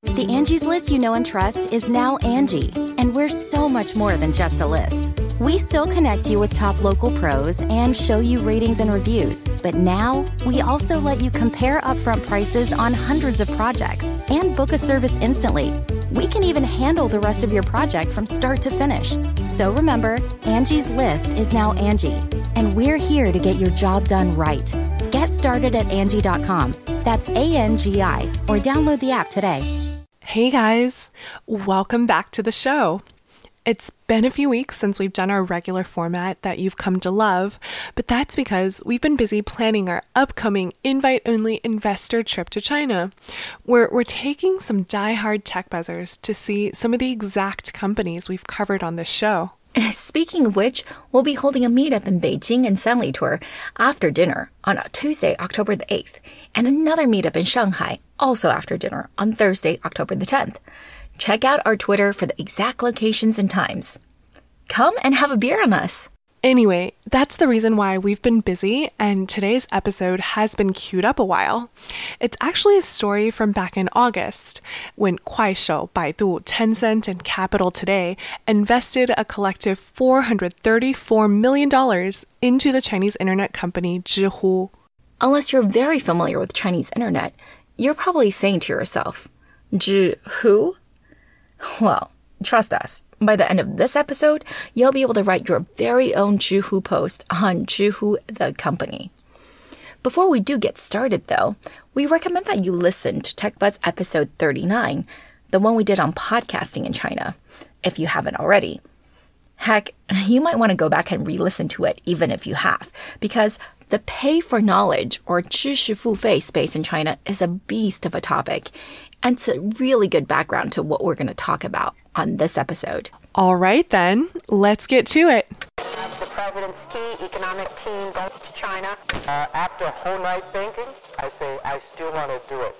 The Angie's List you know and trust is now Angie, and we're so much more than just a list. We still connect you with top local pros and show you ratings and reviews, but now we also let you compare upfront prices on hundreds of projects and book a service instantly. We can even handle the rest of your project from start to finish. So remember, Angie's List is now Angie, and we're here to get your job done right. Get started at Angie.com. That's ANGI, or download the app today. Hey guys, welcome back to the show. It's been a few weeks since we've done our regular format that you've come to love, but that's because we've been busy planning our upcoming invite-only investor trip to China. We're taking some die-hard tech buzzers to see some of the exact companies we've covered on this show. Speaking of which, we'll be holding a meetup in Beijing and Sanlitun after dinner on Tuesday, October the 8th, and another meetup in Shanghai, also after dinner, on Thursday, October the 10th. Check out our Twitter for the exact locations and times. Come and have a beer on us. Anyway, that's the reason why we've been busy, and today's episode has been queued up a while. It's actually a story from back in August, when Kuaishou, Baidu, Tencent, and Capital Today invested a collective $434 million into the Chinese internet company Zhihu. Unless you're very familiar with Chinese internet, you're probably saying to yourself, Zhihu? Well, trust us. By the end of this episode, you'll be able to write your very own Zhihu post on Zhihu, the company. Before we do get started, though, we recommend that you listen to TechBuzz episode 39, the one we did on podcasting in China, if you haven't already. Heck, you might want to go back and re-listen to it, even if you have, because the pay for knowledge, or 知识付费 space in China is a beast of a topic, and it's a really good background to what we're going to talk about on this episode. All right, then, let's get to it. The president's key economic team goes to China. After a whole night thinking, I say I still want to do it.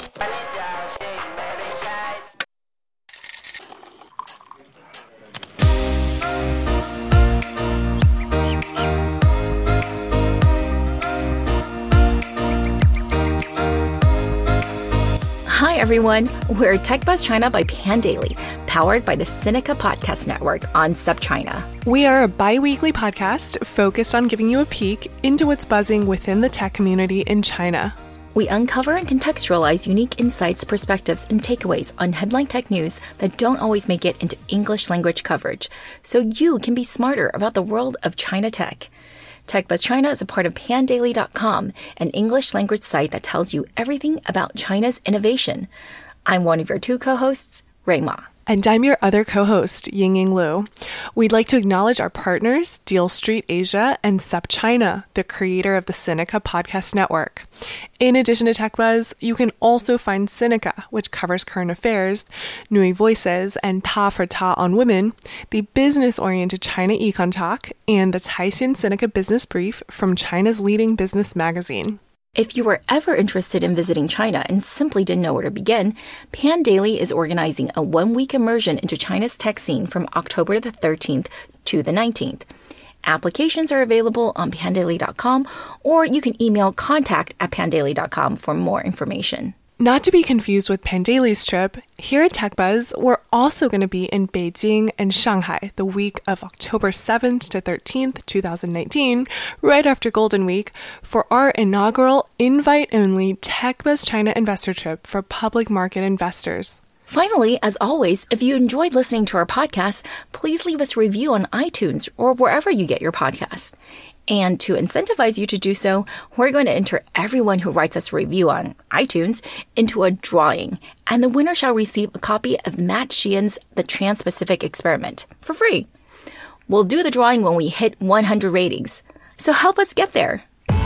Hi, everyone. We're TechBuzz China by Pandaily, powered by the Sinica Podcast Network on SupChina. We are a bi-weekly podcast focused on giving you a peek into what's buzzing within the tech community in China. We uncover and contextualize unique insights, perspectives, and takeaways on headline tech news that don't always make it into English language coverage, so you can be smarter about the world of China tech. TechBuzz China is a part of pandaily.com, an English language site that tells you everything about China's innovation. I'm one of your two co-hosts, Rui Ma. And I'm your other co-host, Yingying Liu. We'd like to acknowledge our partners, Deal Street Asia and SupChina, the creator of the Sinica Podcast Network. In addition to TechBuzz, you can also find Sinica, which covers current affairs, Nui Voices, and Ta for Ta on Women, the business-oriented China Econ Talk, and the Caixin Sinica Business Brief from China's leading business magazine. If you were ever interested in visiting China and simply didn't know where to begin, Pandaily is organizing a one-week immersion into China's tech scene from October the 13th to the 19th. Applications are available on pandaily.com, or you can email contact@pandaily.com for more information. Not to be confused with Pandaily's trip, here at TechBuzz, we're also going to be in Beijing and Shanghai the week of October 7th to 13th, 2019, right after Golden Week, for our inaugural invite-only TechBuzz China investor trip for public market investors. Finally, as always, if you enjoyed listening to our podcast, please leave us a review on iTunes or wherever you get your podcasts. And to incentivize you to do so, we're going to enter everyone who writes us a review on iTunes into a drawing, and the winner shall receive a copy of Matt Sheehan's The Trans-Pacific Experiment for free. We'll do the drawing when we hit 100 ratings, so help us get there.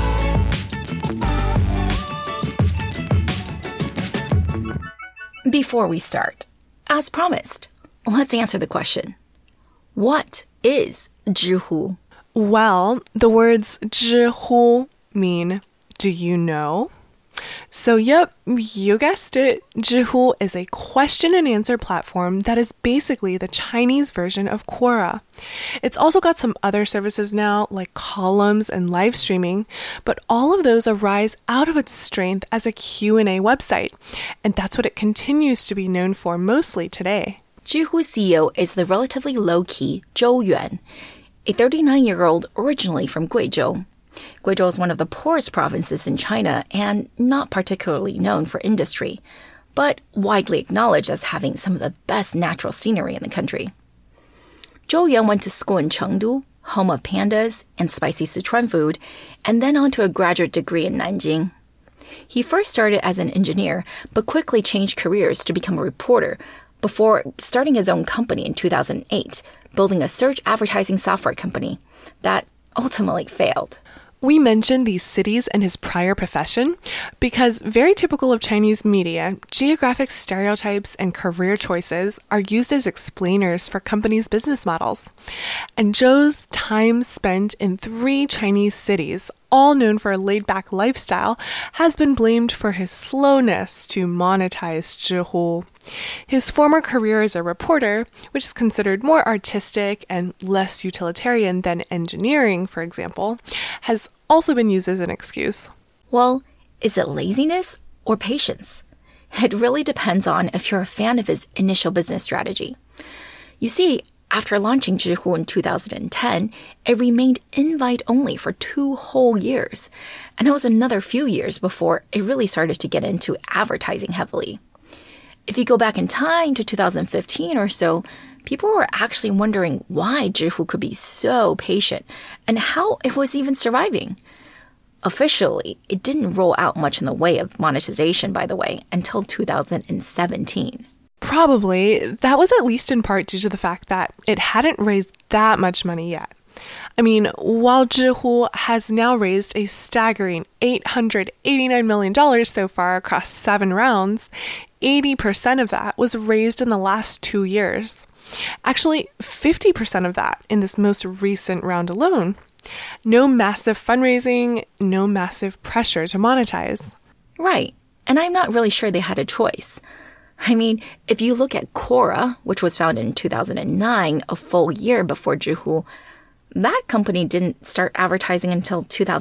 Before we start, as promised, let's answer the question. What is Zhihu? Well, the words 知乎 mean, do you know? So, yep, you guessed it. Zhihu is a question and answer platform that is basically the Chinese version of Quora. It's also got some other services now, like columns and live streaming, but all of those arise out of its strength as a Q&A website, and that's what it continues to be known for mostly today. Zhihu's CEO is the relatively low-key Zhou Yuan, a 39-year-old originally from Guizhou. Guizhou is one of the poorest provinces in China and not particularly known for industry, but widely acknowledged as having some of the best natural scenery in the country. Zhou Yuan went to school in Chengdu, home of pandas and spicy Sichuan food, and then on to a graduate degree in Nanjing. He first started as an engineer, but quickly changed careers to become a reporter before starting his own company in 2008, building a search advertising software company that ultimately failed. We mentioned these cities and his prior profession because, very typical of Chinese media, geographic stereotypes and career choices are used as explainers for companies' business models. And Zhou's time spent in 3 Chinese cities, all known for a laid-back lifestyle, has been blamed for his slowness to monetize Zhihu. His former career as a reporter, which is considered more artistic and less utilitarian than engineering, for example, has also been used as an excuse. Well, is it laziness or patience? It really depends on if you're a fan of his initial business strategy. You see, after launching Zhihu in 2010, it remained invite-only for 2 whole years, and it was another few years before it really started to get into advertising heavily. If you go back in time to 2015 or so, people were actually wondering why Zhihu could be so patient and how it was even surviving. Officially, it didn't roll out much in the way of monetization, by the way, until 2017. Probably, that was at least in part due to the fact that it hadn't raised that much money yet. I mean, while Zhihu has now raised a staggering $889 million so far across 7 rounds, 80% of that was raised in the last 2 years. Actually, 50% of that in this most recent round alone. No massive fundraising, no massive pressure to monetize. Right, and I'm not really sure they had a choice. I mean, if you look at Quora, which was founded in 2009, a full year before Zhihu, that company didn't start advertising until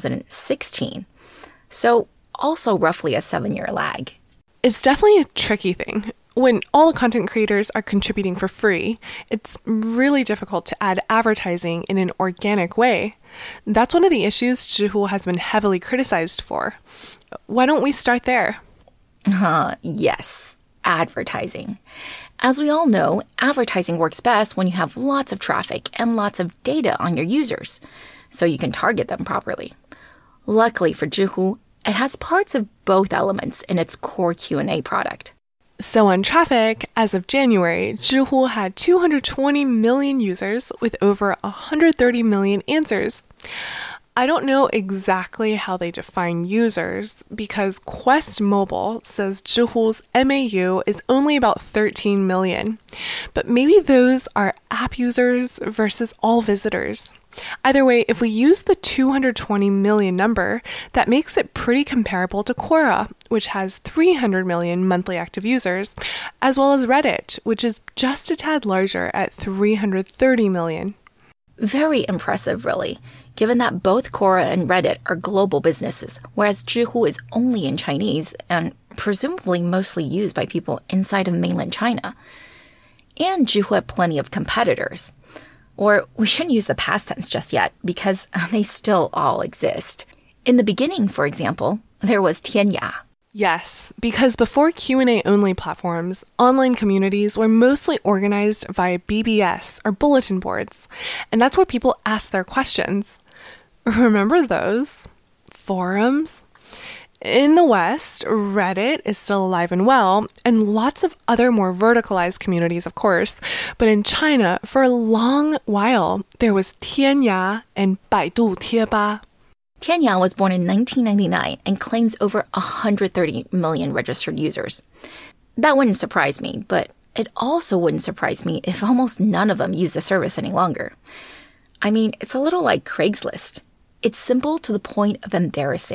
2016. So also roughly a 7-year lag. It's definitely a tricky thing. When all the content creators are contributing for free, it's really difficult to add advertising in an organic way. That's one of the issues Zhihu has been heavily criticized for. Why don't we start there? Yes, advertising. As we all know, advertising works best when you have lots of traffic and lots of data on your users, so you can target them properly. Luckily for Zhihu, it has parts of both elements in its core Q&A product. So on traffic, as of January, Zhihu had 220 million users with over 130 million answers. I don't know exactly how they define users because Quest Mobile says Zhihu's MAU is only about 13 million. But maybe those are app users versus all visitors. Either way, if we use the 220 million number, that makes it pretty comparable to Quora, which has 300 million monthly active users, as well as Reddit, which is just a tad larger at 330 million. Very impressive, really, given that both Quora and Reddit are global businesses, whereas Zhihu is only in Chinese and presumably mostly used by people inside of mainland China. And Zhihu had plenty of competitors. Or we shouldn't use the past tense just yet because they still all exist. In the beginning, for example, there was Tianya. Yes, because before Q&A only platforms, online communities were mostly organized via BBS or bulletin boards, and that's where people asked their questions. Remember those? Forums? In the West, Reddit is still alive and well, and lots of other more verticalized communities, of course. But in China, for a long while, there was Tianya and Baidu Tieba. Tianya was born in 1999 and claims over 130 million registered users. That wouldn't surprise me, but it also wouldn't surprise me if almost none of them use the service any longer. I mean, it's a little like Craigslist. It's simple to the point of embarrassing.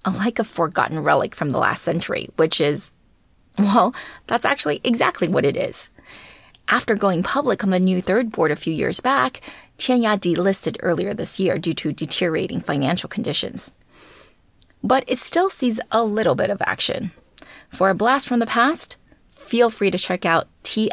like a forgotten relic from the last century, which is, well, that's actually exactly what it is. After going public on the new third board a few years back, Tianya delisted earlier this year due to deteriorating financial conditions. But it still sees a little bit of action. For a blast from the past, feel free to check out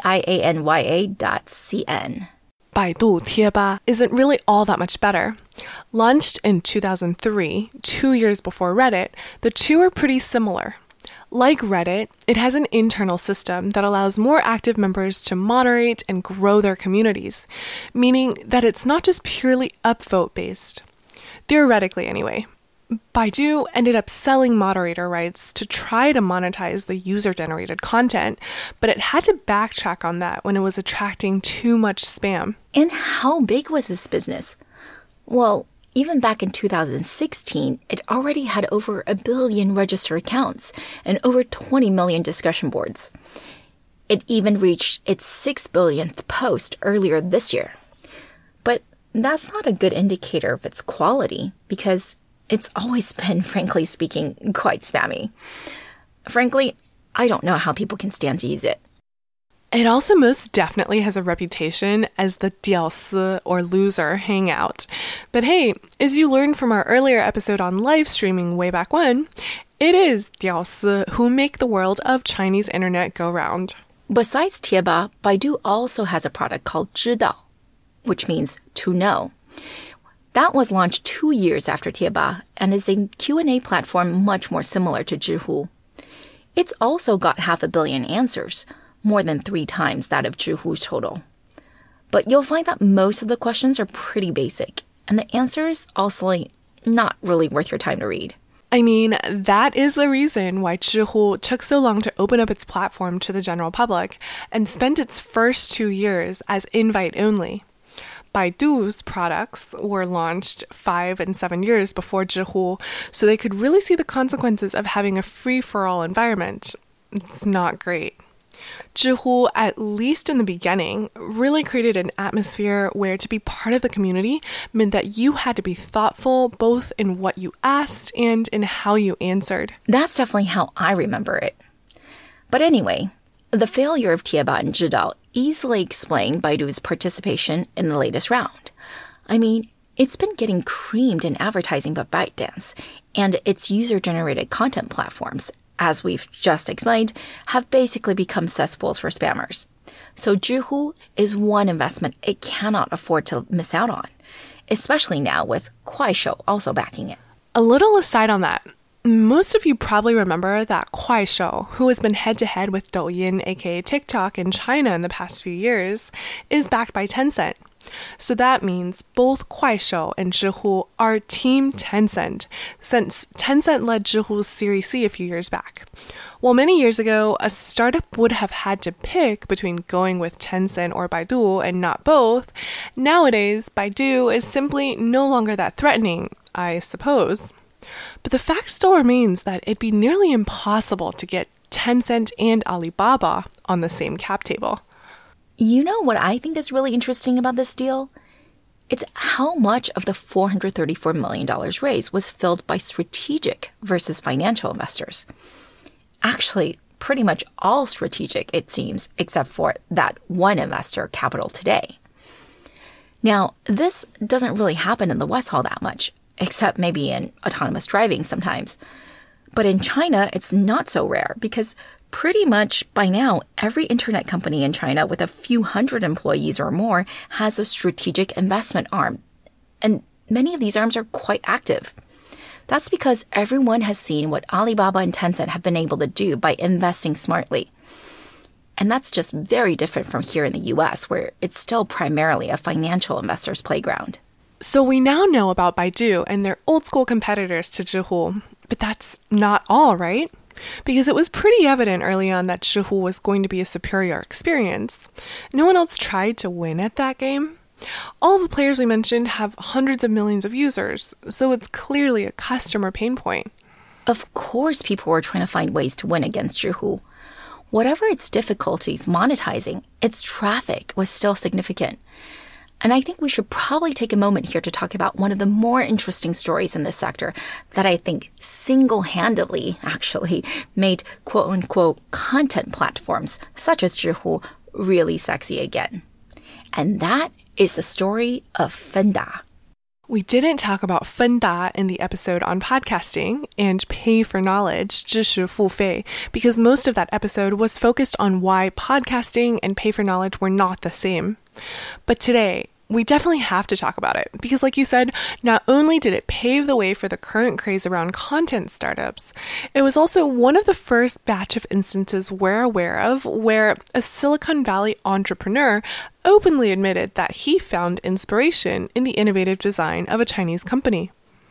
tianya.cn. Baidu Tieba isn't really all that much better. Launched in 2003, 2 years before Reddit, the two are pretty similar. Like Reddit, it has an internal system that allows more active members to moderate and grow their communities, meaning that it's not just purely upvote based. Theoretically, anyway. Baidu ended up selling moderator rights to try to monetize the user-generated content, but it had to backtrack on that when it was attracting too much spam. And how big was this business? Well, even back in 2016, it already had over 1 billion registered accounts and over 20 million discussion boards. It even reached its 6 billionth post earlier this year. But that's not a good indicator of its quality because it's always been, frankly speaking, quite spammy. Frankly, I don't know how people can stand to use it. It also most definitely has a reputation as the 屌丝 or loser hangout. But hey, as you learned from our earlier episode on live streaming way back when, it is 屌丝 who make the world of Chinese internet go round. Besides Tieba, Baidu also has a product called 知道, which means to know. That was launched 2 years after Tieba and is a Q&A platform much more similar to Zhihu. It's also got 500 million answers, more than 3 times that of Zhihu's total. But you'll find that most of the questions are pretty basic, and the answers also not really worth your time to read. I mean, that is the reason why Zhihu took so long to open up its platform to the general public and spent its first 2 years as invite only. Baidu's products were launched 5 and 7 years before Zhihu, so they could really see the consequences of having a free-for-all environment. It's not great. Zhihu, at least in the beginning, really created an atmosphere where to be part of the community meant that you had to be thoughtful both in what you asked and in how you answered. That's definitely how I remember it. But anyway, the failure of Tieba and 知道 easily explained Baidu's participation in the latest round. I mean, it's been getting creamed in advertising by ByteDance, and its user-generated content platforms, as we've just explained, have basically become cesspools for spammers. So Zhihu is one investment it cannot afford to miss out on, especially now with Kuaishou also backing it. A little aside on that, most of you probably remember that Kuaishou, who has been head-to-head with Douyin, aka TikTok, in China in the past few years, is backed by Tencent. So that means both Kuaishou and Zhihu are Team Tencent, since Tencent led Zhihu's Series C a few years back. While many years ago, a startup would have had to pick between going with Tencent or Baidu and not both, nowadays Baidu is simply no longer that threatening, I suppose. But the fact still remains that it'd be nearly impossible to get Tencent and Alibaba on the same cap table. You know what I think is really interesting about this deal? It's how much of the $434 million raised was filled by strategic versus financial investors. Actually, pretty much all strategic, it seems, except for that one investor, Capital Today. Now, this doesn't really happen in the West all that much, except maybe in autonomous driving sometimes. But in China, it's not so rare because pretty much by now, every internet company in China with a few hundred employees or more has a strategic investment arm. And many of these arms are quite active. That's because everyone has seen what Alibaba and Tencent have been able to do by investing smartly. And that's just very different from here in the US, where it's still primarily a financial investor's playground. So we now know about Baidu and their old-school competitors to Zhihu, but that's not all, right? Because it was pretty evident early on that Zhihu was going to be a superior experience. No one else tried to win at that game. All of the players we mentioned have hundreds of millions of users, so it's clearly a customer pain point. Of course, people were trying to find ways to win against Zhihu. Whatever its difficulties monetizing, its traffic was still significant. And I think we should probably take a moment here to talk about one of the more interesting stories in this sector that I think single-handedly, actually, made quote-unquote content platforms, such as Zhihu, really sexy again. And that is the story of Fenda. We didn't talk about Fenda in the episode on podcasting and pay for knowledge, 知识付费, because most of that episode was focused on why podcasting and pay for knowledge were not the same. But today, we definitely have to talk about it because, like you said, not only did it pave the way for the current craze around content startups, it was also one of the first batch of instances we're aware of where a Silicon Valley entrepreneur openly admitted that he found inspiration in the innovative design of a Chinese company.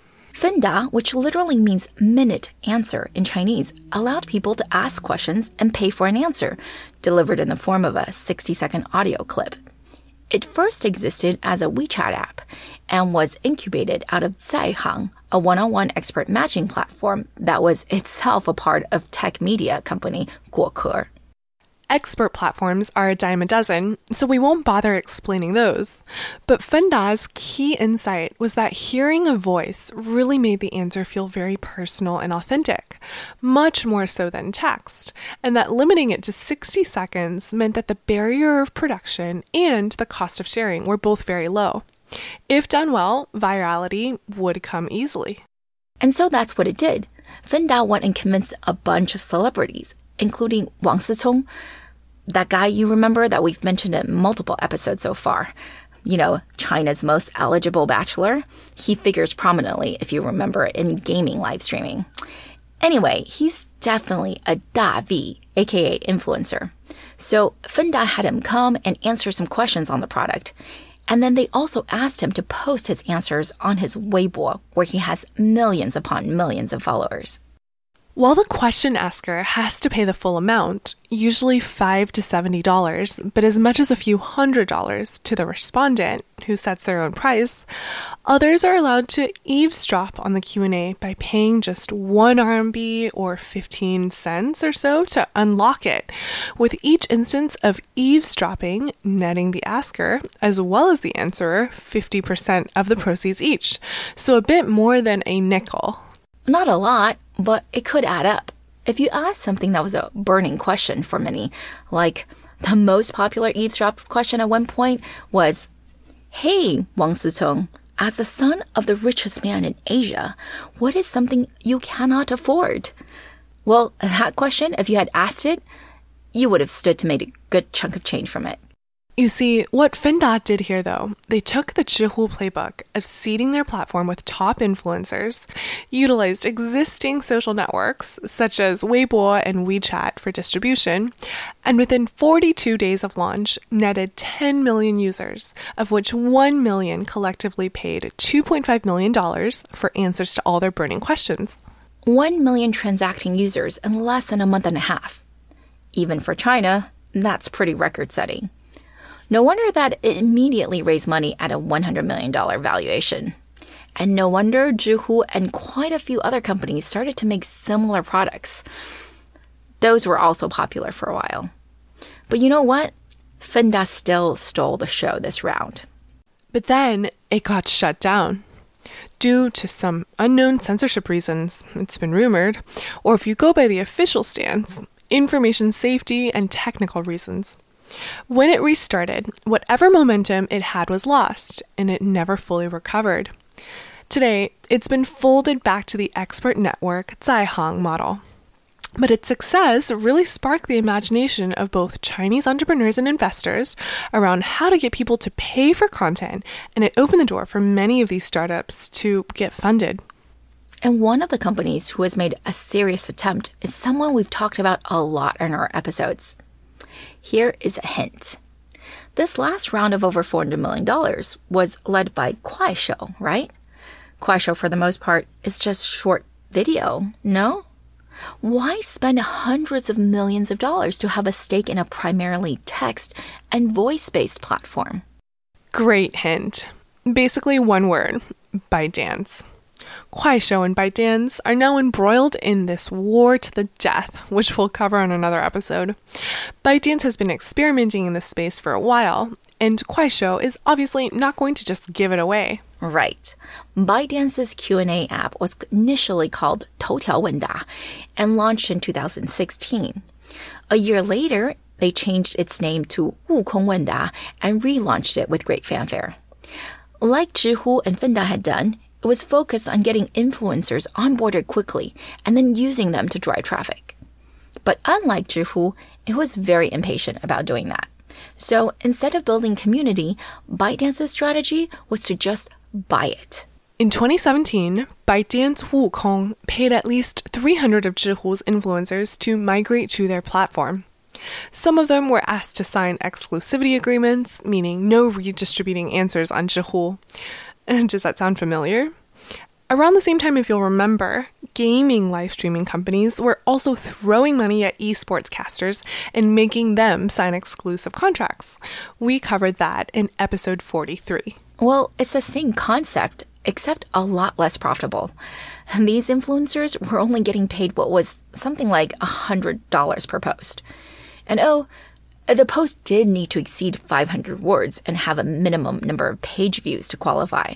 Fenda, which literally means minute answer in Chinese, allowed people to ask questions and pay for an answer, delivered in the form of a 60-second audio clip. It first existed as a WeChat app and was incubated out of Caihang, a one-on-one expert matching platform that was itself a part of tech media company Guoke. Expert platforms are a dime a dozen, so we won't bother explaining those. But Fenda's key insight was that hearing a voice really made the answer feel very personal and authentic, much more so than text, and that limiting it to 60 seconds meant that the barrier of production and the cost of sharing were both very low. If done well, virality would come easily. And so that's what it did. Fenda went and convinced a bunch of celebrities, including Wang Sicong, that guy you remember that we've mentioned in multiple episodes so far. You know, China's most eligible bachelor. He figures prominently, if you remember, in gaming live streaming. Anyway, he's definitely a Da V, aka influencer. So Fenda had him come and answer some questions on the product. And then they also asked him to post his answers on his Weibo, where he has millions upon millions of followers. While the question asker has to pay the full amount, usually $5 to $70, but as much as a few $100s to the respondent, who sets their own price, others are allowed to eavesdrop on the Q&A by paying just 1 RMB or 15 cents or so to unlock it, with each instance of eavesdropping netting the asker, as well as the answerer, 50% of the proceeds each, so a bit more than a nickel. Not a lot, but it could add up. If you ask something that was a burning question for many, like the most popular eavesdrop question at one point was, "Hey, Wang Sicong, as the son of the richest man in Asia, what is something you cannot afford?" Well, that question, if you had asked it, you would have stood to make a good chunk of change from it. You see, what Fenda did here, though, they took the Zhihu playbook of seeding their platform with top influencers, utilized existing social networks, such as Weibo and WeChat for distribution, and within 42 days of launch, netted 10 million users, of which 1 million collectively paid $2.5 million for answers to all their burning questions. 1 million transacting users in less than a month and a half. Even for China, that's pretty record-setting. No wonder that it immediately raised money at a $100 million valuation. And no wonder Zhihu and quite a few other companies started to make similar products. Those were also popular for a while. But you know what? Fenda still stole the show this round. But then it got shut down. Due to some unknown censorship reasons, it's been rumored, or if you go by the official stance, information safety and technical reasons. When it restarted, whatever momentum it had was lost, and it never fully recovered. Today, it's been folded back to the expert network Caihang model. But its success really sparked the imagination of both Chinese entrepreneurs and investors around how to get people to pay for content, and it opened the door for many of these startups to get funded. And one of the companies who has made a serious attempt is someone we've talked about a lot in our episodes. Here is a hint. This last round of over $400 million was led by Kuaishou, right? Kuaishou, for the most part, is just short video, no? Why spend hundreds of millions of dollars to have a stake in a primarily text and voice-based platform? Great hint. Basically one word, ByteDance. Kuaishou and ByteDance are now embroiled in this war to the death, which we'll cover on another episode. ByteDance has been experimenting in this space for a while, and Kuaishou is obviously not going to just give it away. Right. ByteDance's Q&A app was initially called 头条问答 and launched in 2016. A year later, they changed its name to 悟空问答 and relaunched it with great fanfare. Like Zhihu and Fenda had done, it was focused on getting influencers onboarded quickly and then using them to drive traffic. But unlike Zhihu, it was very impatient about doing that. So instead of building community, ByteDance's strategy was to just buy it. In 2017, ByteDance Wukong paid at least 300 of Zhihu's influencers to migrate to their platform. Some of them were asked to sign exclusivity agreements, meaning no redistributing answers on Zhihu. Does that sound familiar? Around the same time, if you'll remember, gaming live streaming companies were also throwing money at esports casters and making them sign exclusive contracts. We covered that in episode 43. Well, it's the same concept, except a lot less profitable. And these influencers were only getting paid what was something like $100 per post. And the post did need to exceed 500 words and have a minimum number of page views to qualify.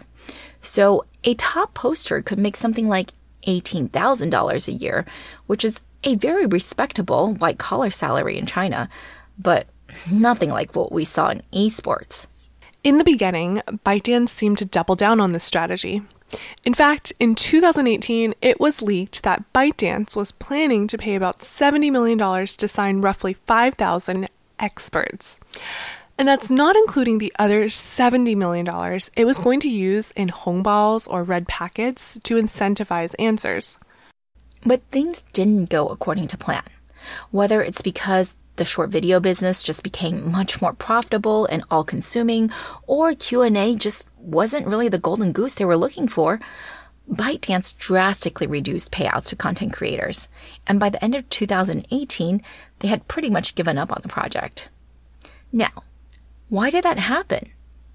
So a top poster could make something like $18,000 a year, which is a very respectable white-collar salary in China, but nothing like what we saw in esports. In the beginning, ByteDance seemed to double down on this strategy. In fact, in 2018, it was leaked that ByteDance was planning to pay about $70 million to sign roughly 5,000 experts. And that's not including the other $70 million it was going to use in hongbaos or red packets to incentivize answers. But things didn't go according to plan. Whether it's because the short video business just became much more profitable and all-consuming, or Q&A just wasn't really the golden goose they were looking for, ByteDance drastically reduced payouts to content creators. And by the end of 2018, they had pretty much given up on the project. Now, why did that happen?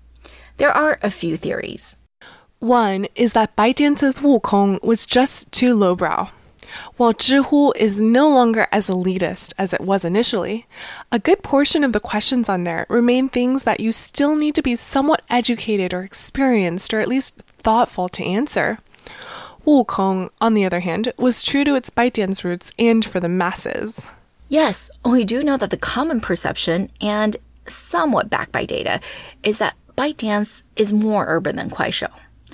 There are a few theories. One is that ByteDance's Wukong was just too lowbrow. While Zhihu is no longer as elitist as it was initially, a good portion of the questions on there remain things that you still need to be somewhat educated or experienced or at least thoughtful to answer. Wukong, on the other hand, was true to its ByteDance roots and for the masses. Yes, we do know that the common perception, and somewhat backed by data, is that ByteDance is more urban than Kuaishou.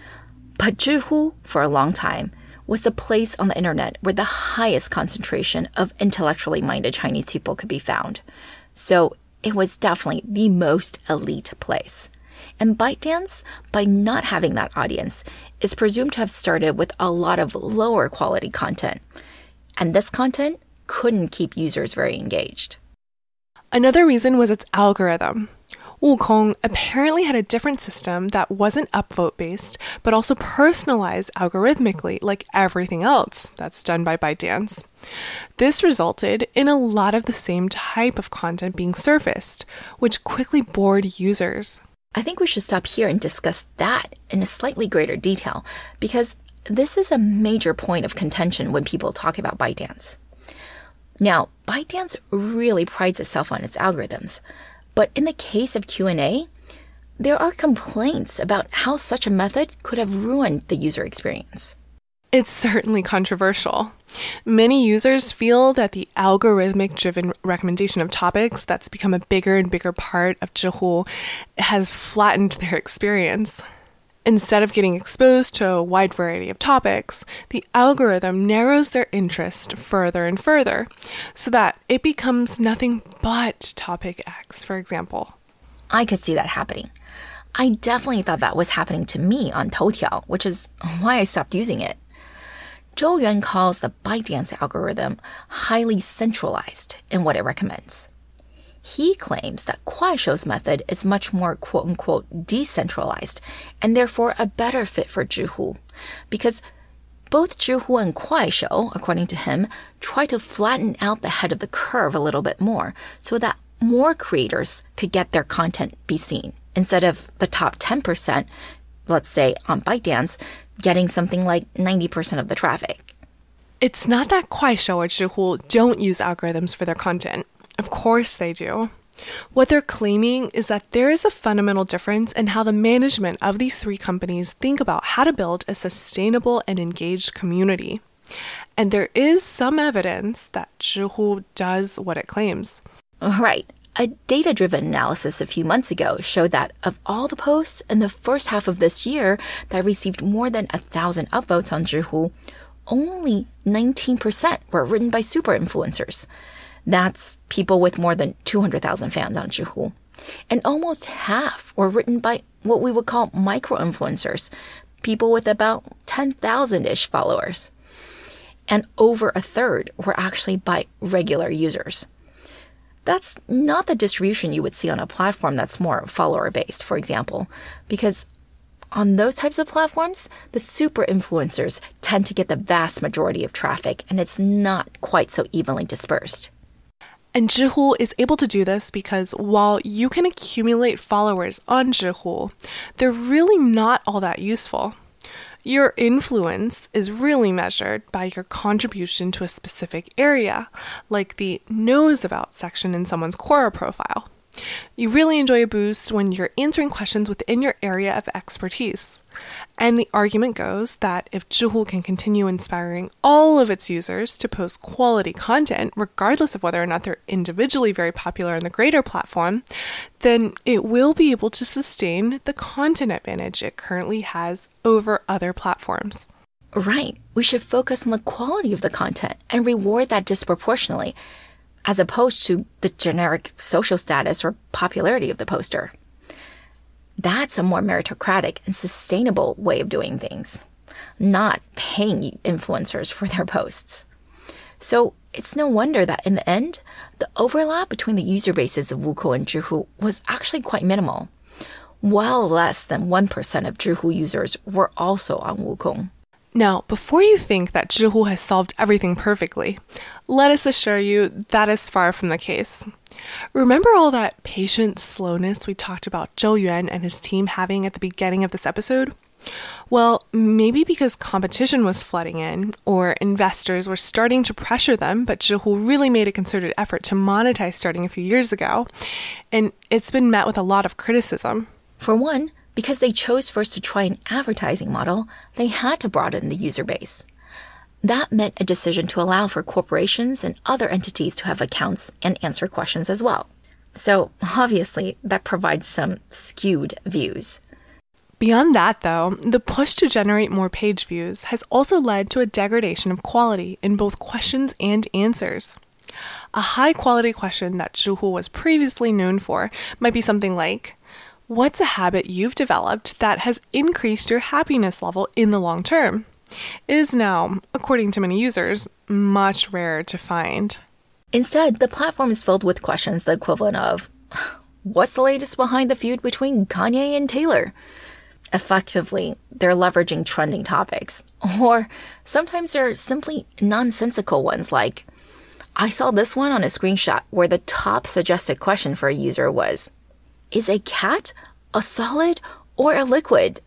But Zhihu, for a long time, was the place on the internet where the highest concentration of intellectually minded Chinese people could be found. So it was definitely the most elite place. And ByteDance, by not having that audience, is presumed to have started with a lot of lower quality content. And this content couldn't keep users very engaged. Another reason was its algorithm. Wukong apparently had a different system that wasn't upvote-based, but also personalized algorithmically like everything else that's done by ByteDance. This resulted in a lot of the same type of content being surfaced, which quickly bored users. I think we should stop here and discuss that in a slightly greater detail, because this is a major point of contention when people talk about ByteDance. Now, ByteDance really prides itself on its algorithms, but in the case of Q&A, there are complaints about how such a method could have ruined the user experience. It's certainly controversial. Many users feel that the algorithmic-driven recommendation of topics that's become a bigger and bigger part of Zhihu has flattened their experience. Instead of getting exposed to a wide variety of topics, the algorithm narrows their interest further and further, so that it becomes nothing but topic X, for example. I could see that happening. I definitely thought that was happening to me on Toutiao, which is why I stopped using it. Zhou Yuan calls the ByteDance algorithm highly centralized in what it recommends. He claims that Kuaishou's method is much more quote-unquote decentralized and therefore a better fit for Zhihu, because both Zhihu and Kuaishou, according to him, try to flatten out the head of the curve a little bit more so that more creators could get their content be seen, instead of the top 10% let's say on ByteDance, getting something like 90% of the traffic. It's not that Kuaishou or Zhihu don't use algorithms for their content. Of course they do. What they're claiming is that there is a fundamental difference in how the management of these three companies think about how to build a sustainable and engaged community. And there is some evidence that Zhihu does what it claims. Right. A data-driven analysis a few months ago showed that of all the posts in the first half of this year that received more than 1,000 upvotes on Zhihu, only 19% were written by super influencers. That's people with more than 200,000 fans on Zhihu. And almost half were written by what we would call micro-influencers, people with about 10,000-ish followers. And over a third were actually by regular users. That's not the distribution you would see on a platform that's more follower-based, for example, because on those types of platforms, the super influencers tend to get the vast majority of traffic, and it's not quite so evenly dispersed. And Zhihu is able to do this because while you can accumulate followers on Zhihu, they're really not all that useful. Your influence is really measured by your contribution to a specific area, like the knows about section in someone's Quora profile. You really enjoy a boost when you're answering questions within your area of expertise. And the argument goes that if Zhihu can continue inspiring all of its users to post quality content, regardless of whether or not they're individually very popular in the greater platform, then it will be able to sustain the content advantage it currently has over other platforms. Right. We should focus on the quality of the content and reward that disproportionately, as opposed to the generic social status or popularity of the poster. That's a more meritocratic and sustainable way of doing things, not paying influencers for their posts. So it's no wonder that in the end, the overlap between the user bases of Wukong and Zhihu was actually quite minimal. Well less than 1% of Zhihu users were also on Wukong. Now, before you think that Zhihu has solved everything perfectly, let us assure you that is far from the case. Remember all that patient slowness we talked about Zhou Yuan and his team having at the beginning of this episode? Well, maybe because competition was flooding in, or investors were starting to pressure them, but Zhihu really made a concerted effort to monetize starting a few years ago, and it's been met with a lot of criticism. For one, because they chose first to try an advertising model, they had to broaden the user base. That meant a decision to allow for corporations and other entities to have accounts and answer questions as well. So obviously, that provides some skewed views. Beyond that, though, the push to generate more page views has also led to a degradation of quality in both questions and answers. A high-quality question that Zhihu was previously known for might be something like, what's a habit you've developed that has increased your happiness level in the long term? It is now, according to many users, much rarer to find. Instead, the platform is filled with questions the equivalent of, what's the latest behind the feud between Kanye and Taylor? Effectively, they're leveraging trending topics. Or sometimes they're simply nonsensical ones like, I saw this one on a screenshot where the top suggested question for a user was, is a cat a solid or a liquid?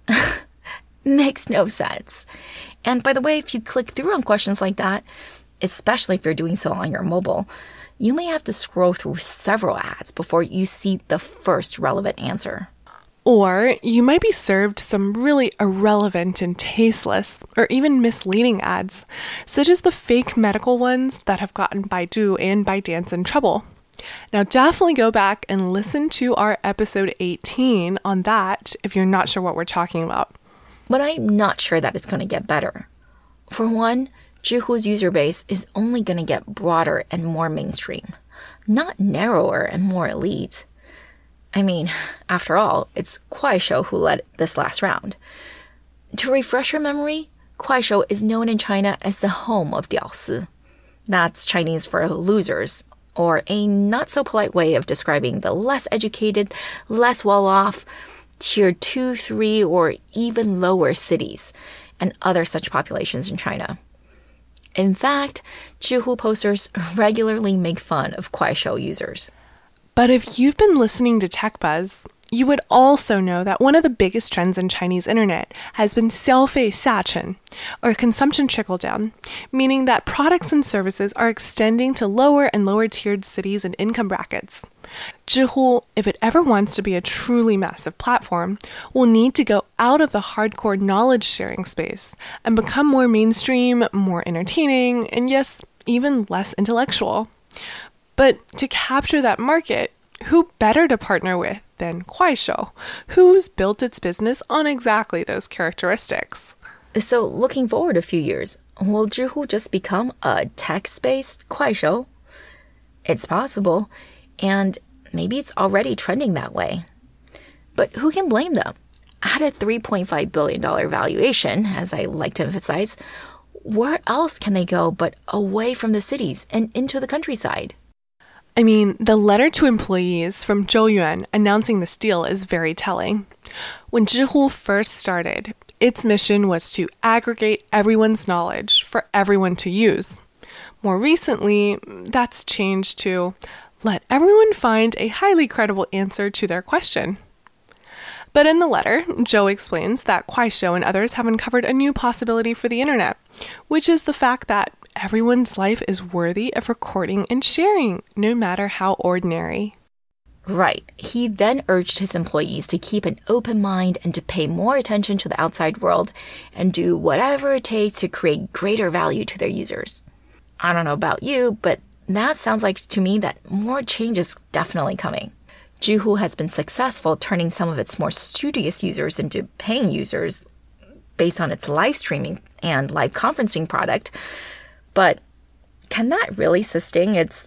Makes no sense. And by the way, if you click through on questions like that, especially if you're doing so on your mobile, you may have to scroll through several ads before you see the first relevant answer. Or you might be served some really irrelevant and tasteless or even misleading ads, such as the fake medical ones that have gotten Baidu and ByteDance in trouble. Now definitely go back and listen to our episode 18 on that if you're not sure what we're talking about. But I'm not sure that it's going to get better. For one, Zhihu's user base is only going to get broader and more mainstream, not narrower and more elite. I mean, after all, it's Kuaishou who led this last round. To refresh your memory, Kuaishou is known in China as the home of Diaosi. That's Chinese for losers, or a not-so-polite way of describing the less educated, less well-off, Tier 2, 3, or even lower cities, and other such populations in China. In fact, Zhihu posters regularly make fun of Kuaishou users. But if you've been listening to TechBuzz, You would also know that one of the biggest trends in Chinese internet has been 消费下沉, or consumption trickle-down, meaning that products and services are extending to lower and lower tiered cities and income brackets. Zhihu, if it ever wants to be a truly massive platform, will need to go out of the hardcore knowledge-sharing space and become more mainstream, more entertaining, and yes, even less intellectual. But to capture that market, who better to partner with than Kuaishou, who's built its business on exactly those characteristics? So looking forward a few years, will Zhihu just become a text-based Kuaishou? It's possible. And maybe it's already trending that way. But who can blame them? At a $3.5 billion valuation, as I like to emphasize, where else can they go but away from the cities and into the countryside? I mean, the letter to employees from Zhou Yuan announcing this deal is very telling. When Zhihu first started, its mission was to aggregate everyone's knowledge for everyone to use. More recently, that's changed to let everyone find a highly credible answer to their question. But in the letter, Zhou explains that Kuaishou and others have uncovered a new possibility for the internet, which is the fact that everyone's life is worthy of recording and sharing, no matter how ordinary. Right. He then urged his employees to keep an open mind and to pay more attention to the outside world and do whatever it takes to create greater value to their users. I don't know about you, but that sounds like to me that more change is definitely coming. Zhihu has been successful turning some of its more studious users into paying users based on its live streaming and live conferencing product. But can that really sustain its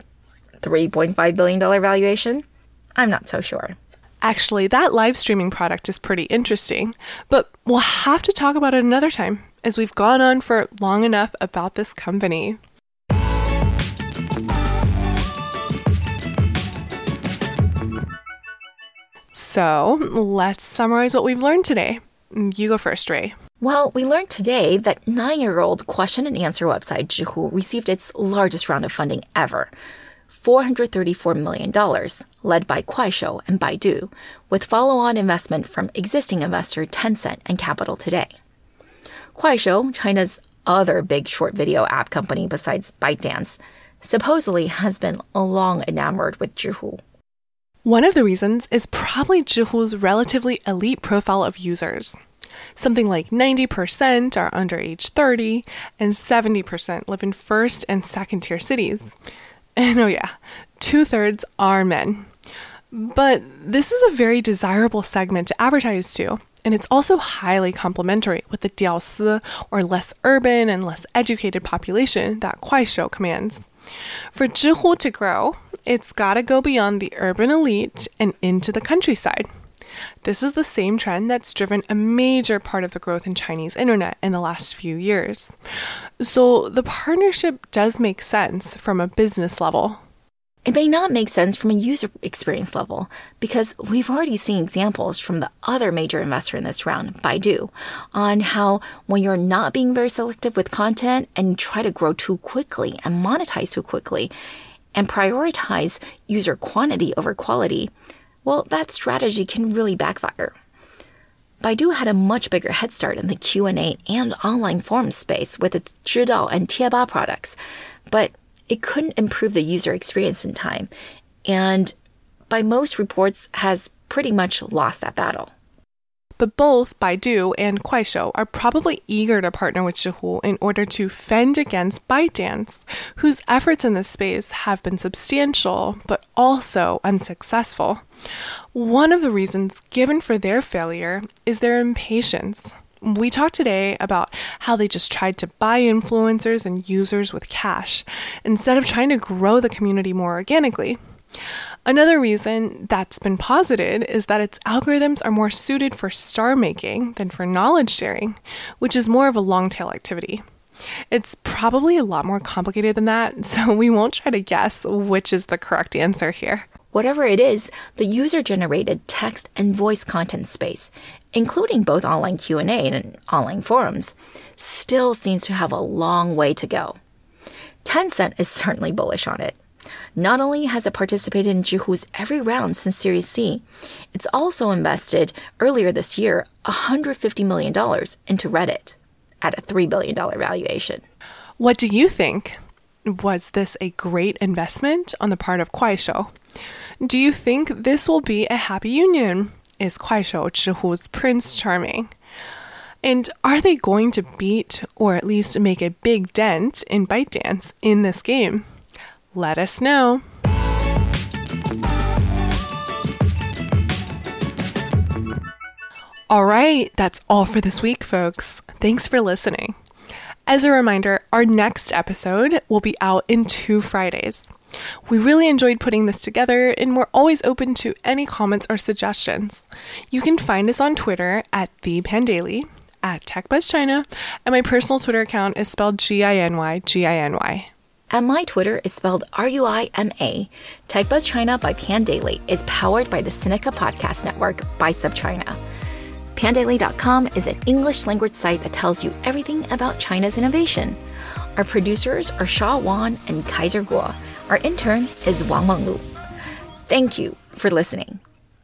$3.5 billion valuation? I'm not so sure. Actually, that live streaming product is pretty interesting, but we'll have to talk about it another time, as we've gone on for long enough about this company. So, let's summarize what we've learned today. You go first, Ray. Well, we learned today that 9-year-old question and answer website Zhihu received its largest round of funding ever, $434 million, led by Kuaishou and Baidu, with follow-on investment from existing investor Tencent and Capital Today. Kuaishou, China's other big short video app company besides ByteDance, supposedly has been long enamored with Zhihu. One of the reasons is probably Zhihu's relatively elite profile of users. Something like 90% are under age 30, and 70% live in first and second tier cities. And oh yeah, 2/3 are men. But this is a very desirable segment to advertise to, and it's also highly complementary with the Diaosi, or less urban and less educated population that Kuaishou commands. For Zhihu to grow, it's gotta go beyond the urban elite and into the countryside. This is the same trend that's driven a major part of the growth in Chinese internet in the last few years. So the partnership does make sense from a business level. It may not make sense from a user experience level because we've already seen examples from the other major investor in this round, Baidu, on how when you're not being very selective with content and you try to grow too quickly and monetize too quickly and prioritize user quantity over quality, well, that strategy can really backfire. Baidu had a much bigger head start in the Q&A and online forum space with its Zhidao and Tieba products, but it couldn't improve the user experience in time, and by most reports has pretty much lost that battle. But both Baidu and Kuaishou are probably eager to partner with Zhihu in order to fend against ByteDance, whose efforts in this space have been substantial but also unsuccessful. One of the reasons given for their failure is their impatience. We talked today about how they just tried to buy influencers and users with cash instead of trying to grow the community more organically. Another reason that's been posited is that its algorithms are more suited for star making than for knowledge sharing, which is more of a long tail activity. It's probably a lot more complicated than that, so we won't try to guess which is the correct answer here. Whatever it is, the user-generated text and voice content space, including both online Q&A and online forums, still seems to have a long way to go. Tencent is certainly bullish on it. Not only has it participated in Zhihu's every round since Series C, it's also invested earlier this year $150 million into Reddit at a $3 billion valuation. What do you think? Was this a great investment on the part of Kuaishou? Do you think this will be a happy union? Is Kuaishou Zhihu's Prince Charming? And are they going to beat or at least make a big dent in ByteDance in this game? Let us know. All right, that's all for this week, folks. Thanks for listening. As a reminder, our next episode will be out in 2 Fridays. We really enjoyed putting this together, and we're always open to any comments or suggestions. You can find us on Twitter at ThePandaily, at TechBuzzChina, and my personal Twitter account is spelled GINY. And my Twitter is spelled RUIMA. TechBuzzChina by Pandaily is powered by the Sinica Podcast Network by SubChina. Pandaily.com is an English language site that tells you everything about China's innovation. Our producers are Sha Wan and Kaiser Guo. Our intern is Wang Menglu. Thank you for listening.